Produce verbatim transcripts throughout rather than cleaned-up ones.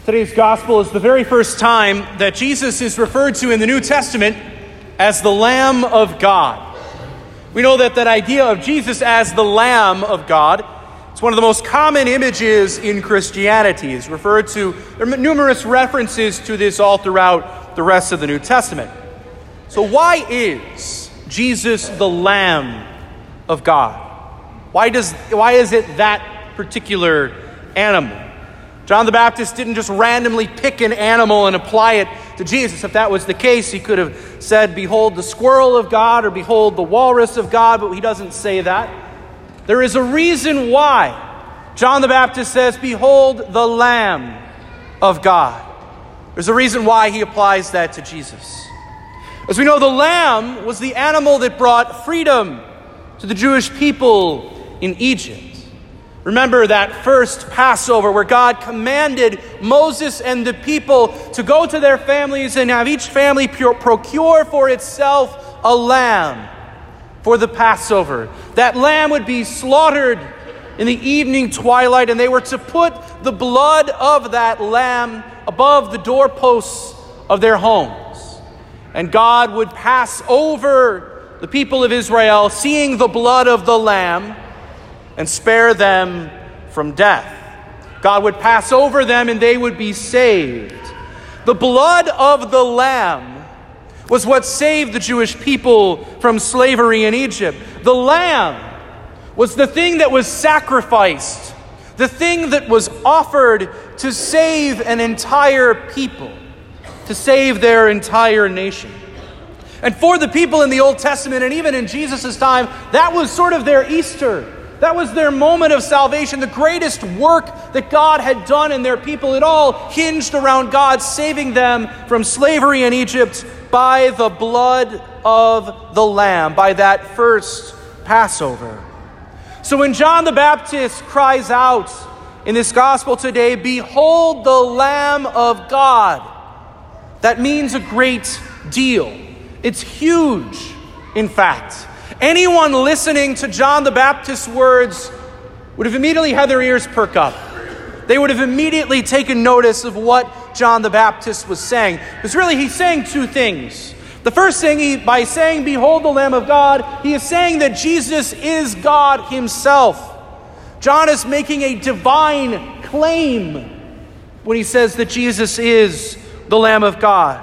Today's gospel is the very first time that Jesus is referred to in the New Testament as the Lamb of God. We know that that idea of Jesus as the Lamb of God, it's one of the most common images in Christianity. It's referred to, there are numerous references to this all throughout the rest of the New Testament. So why is Jesus the Lamb of God? Why does why is it that particular animal? John the Baptist didn't just randomly pick an animal and apply it to Jesus. If that was the case, he could have said, behold the squirrel of God, or behold the walrus of God, but he doesn't say that. There is a reason why John the Baptist says, behold the Lamb of God. There's a reason why he applies that to Jesus. As we know, the lamb was the animal that brought freedom to the Jewish people in Egypt. Remember that first Passover where God commanded Moses and the people to go to their families and have each family procure for itself a lamb for the Passover. That lamb would be slaughtered in the evening twilight, and they were to put the blood of that lamb above the doorposts of their homes. And God would pass over the people of Israel, seeing the blood of the lamb, and spare them from death. God would pass over them and they would be saved. The blood of the lamb was what saved the Jewish people from slavery in Egypt. The lamb was the thing that was sacrificed, the thing that was offered to save an entire people, to save their entire nation. And for the people in the Old Testament, and even in Jesus' time, that was sort of their Easter. That was their moment of salvation, the greatest work that God had done in their people. It all hinged around God saving them from slavery in Egypt by the blood of the Lamb, by that first Passover. So when John the Baptist cries out in this gospel today, behold the Lamb of God, that means a great deal. It's huge, in fact. Anyone listening to John the Baptist's words would have immediately had their ears perk up. They would have immediately taken notice of what John the Baptist was saying. Because really, he's saying two things. The first thing, he, by saying, behold the Lamb of God, he is saying that Jesus is God himself. John is making a divine claim when he says that Jesus is the Lamb of God.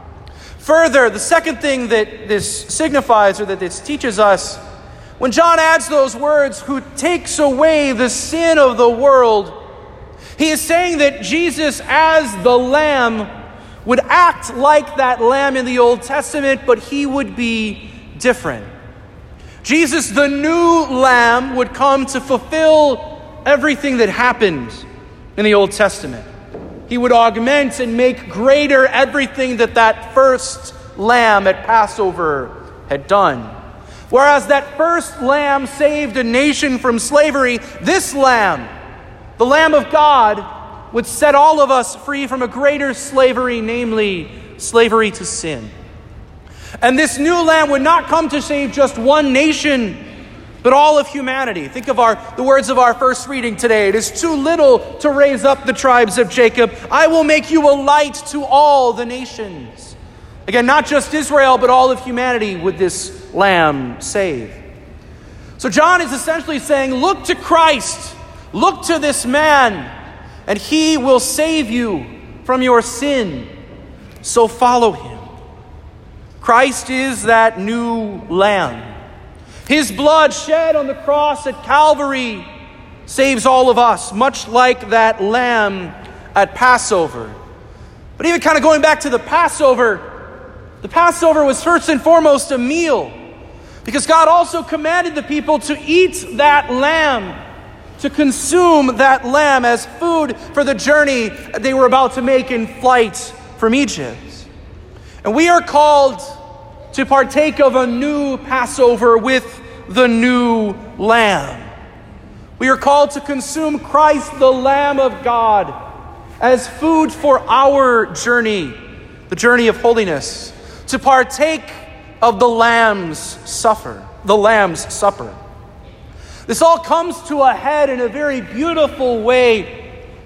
Further, the second thing that this signifies, or that this teaches us, when John adds those words, who takes away the sin of the world, he is saying that Jesus as the Lamb would act like that lamb in the Old Testament, but he would be different. Jesus, the new Lamb, would come to fulfill everything that happened in the Old Testament. He would augment and make greater everything that that first lamb at Passover had done. Whereas that first lamb saved a nation from slavery, this lamb, the Lamb of God, would set all of us free from a greater slavery, namely slavery to sin. And this new lamb would not come to save just one nation, but all of humanity. Think of our the words of our first reading today. It is too little to raise up the tribes of Jacob. I will make you a light to all the nations. Again, not just Israel, but all of humanity would this lamb save. So John is essentially saying, look to Christ. Look to this man, and he will save you from your sin. So follow him. Christ is that new lamb. His blood shed on the cross at Calvary saves all of us, much like that lamb at Passover. But even kind of going back to the Passover, the Passover was first and foremost a meal, because God also commanded the people to eat that lamb, to consume that lamb as food for the journey they were about to make in flight from Egypt. And we are called to partake of a new Passover with the new Lamb. We are called to consume Christ, the Lamb of God, as food for our journey, the journey of holiness, to partake of the Lamb's supper, the Lamb's supper. This all comes to a head in a very beautiful way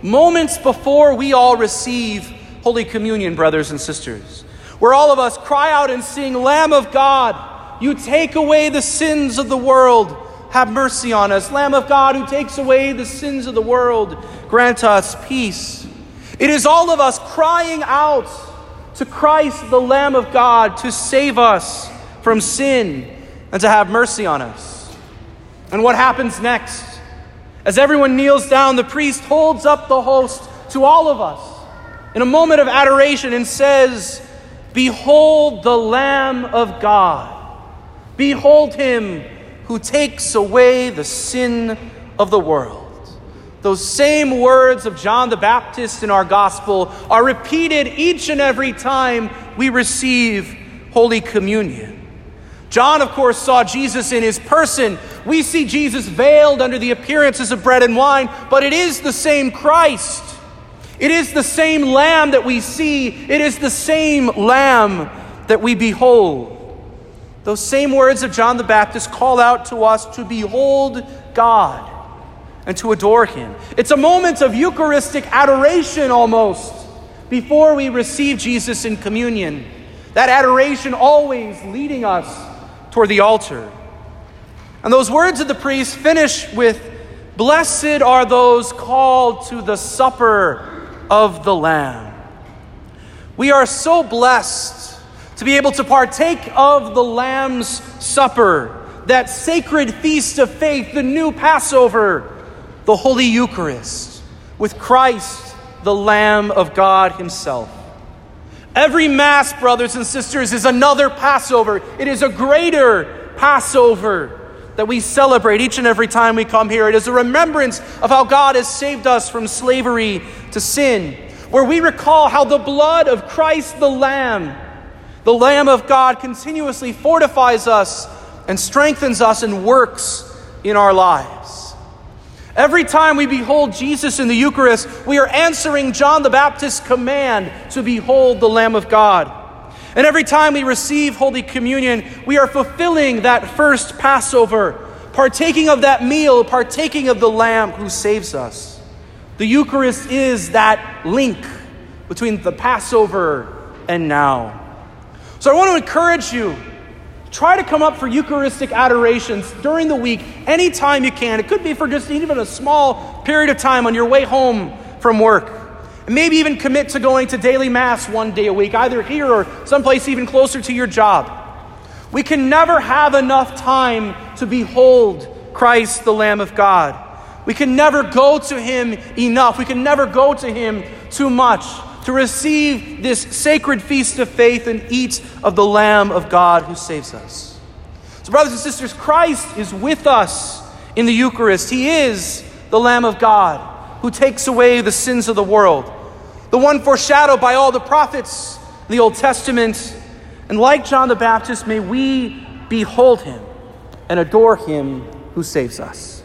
moments before we all receive Holy Communion, brothers and sisters, where all of us cry out and sing, Lamb of God, you take away the sins of the world, have mercy on us. Lamb of God, who takes away the sins of the world, grant us peace. It is all of us crying out to Christ, the Lamb of God, to save us from sin and to have mercy on us. And what happens next? As everyone kneels down, the priest holds up the host to all of us in a moment of adoration and says, Behold the Lamb of God. Behold him who takes away the sin of the world. Those same words of John the Baptist in our gospel are repeated each and every time we receive Holy Communion. John, of course, saw Jesus in his person. We see Jesus veiled under the appearances of bread and wine, but it is the same Christ. It is the same Lamb that we see. It is the same Lamb that we behold. Those same words of John the Baptist call out to us to behold God and to adore him. It's a moment of Eucharistic adoration almost before we receive Jesus in communion. That adoration always leading us toward the altar. And those words of the priest finish with, Blessed are those called to the supper of the Lamb. We are so blessed to be able to partake of the Lamb's Supper, that sacred feast of faith, the new Passover, the Holy Eucharist, with Christ, the Lamb of God himself. Every Mass, brothers and sisters, is another Passover. It is a greater Passover that we celebrate each and every time we come here. It is a remembrance of how God has saved us from slavery to sin, where we recall how the blood of Christ the Lamb, the Lamb of God, continuously fortifies us and strengthens us and works in our lives. Every time we behold Jesus in the Eucharist, we are answering John the Baptist's command to behold the Lamb of God. And every time we receive Holy Communion, we are fulfilling that first Passover, partaking of that meal, partaking of the Lamb who saves us. The Eucharist is that link between the Passover and now. So I want to encourage you, try to come up for Eucharistic adorations during the week, anytime you can. It could be for just even a small period of time on your way home from work. And maybe even commit to going to daily Mass one day a week, either here or someplace even closer to your job. We can never have enough time to behold Christ, the Lamb of God. We can never go to him enough. We can never go to him too much to receive this sacred feast of faith and eat of the Lamb of God who saves us. So brothers and sisters, Christ is with us in the Eucharist. He is the Lamb of God who takes away the sins of the world, the one foreshadowed by all the prophets in the Old Testament. And like John the Baptist, may we behold him and adore him who saves us.